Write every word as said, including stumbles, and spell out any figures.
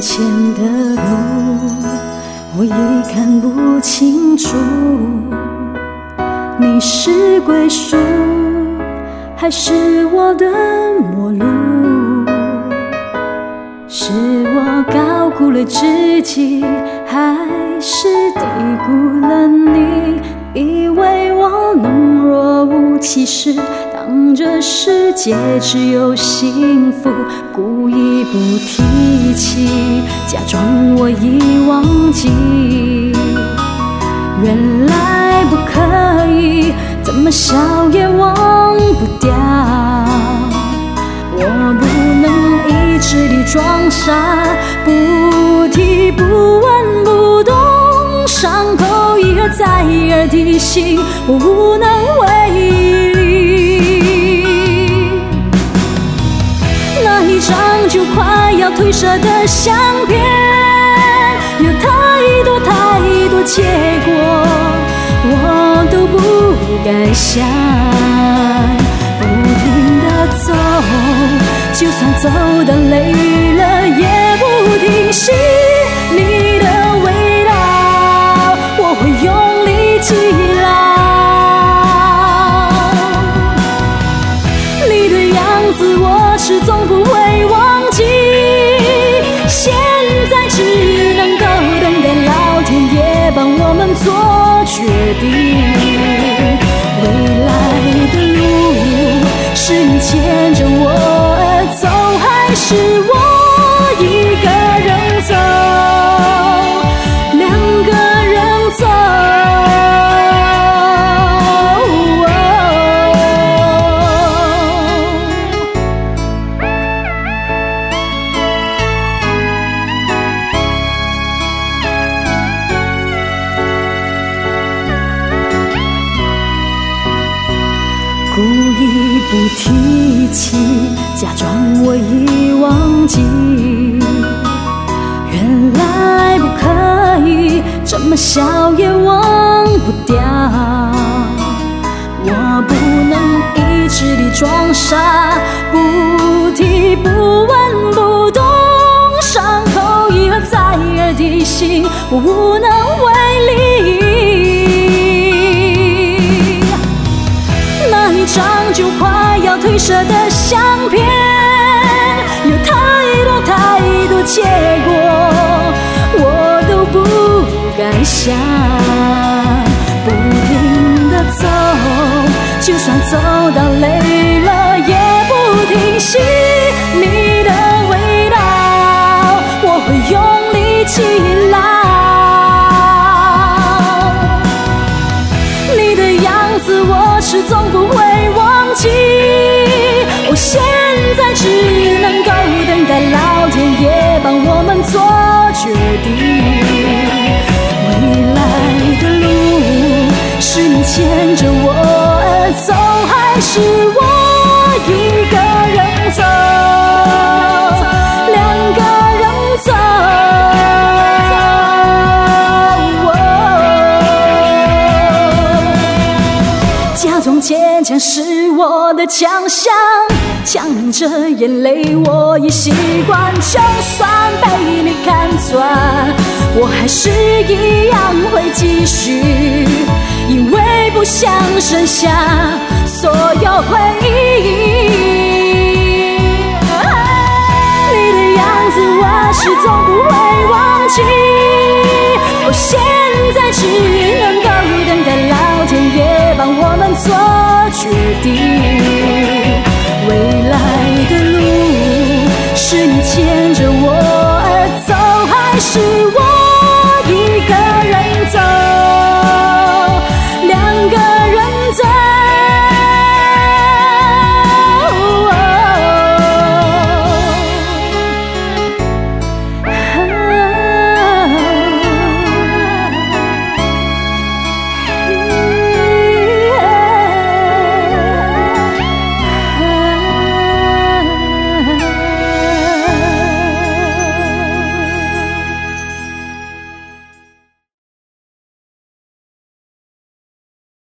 前的路，我已看不清楚，你是归属，还是我的陌路？是我高估了自己，还是低估了你？以为我能若无其事，当这世界只有幸福，故意不提起，假装我已忘记。原来不可以，怎么想也忘不掉。我不能一直地装傻，不提不问不懂，伤口一而再而地醒，我无能为力。那一张就快要褪色的相片，有太多太多结果，我都不该想。不停地走，就算走得累了也不停息。你的味道我会用力记牢，你的样子我始终不会忘记。现在只能够等待老天爷帮我们做决定。未来的路是你牵着我走，还是我一个人走？两个人走。故意不提起，假装我已忘记。原来不可以，这么小也忘不掉。我不能一直地装傻，不提不问不懂，伤口一而再而地醒，我无能为力。那一张就快要褪色的相片，有太多太多结果，我都不该想。不停地走，就算走到累了也不停息。你的味道我会用力记牢，你的样子我始终不会忘记。我现在只能够等待老天爷帮我们做决定。未来的路是你牵着我走，还是我一个人走？两个人走。假装坚强是我的强项，强忍着眼泪我已习惯，就算被你看穿，我还是一样会继续，因为不想剩下所有回忆。你的样子我始终不会忘记，我现在只能够等待老天爷帮我们做决定。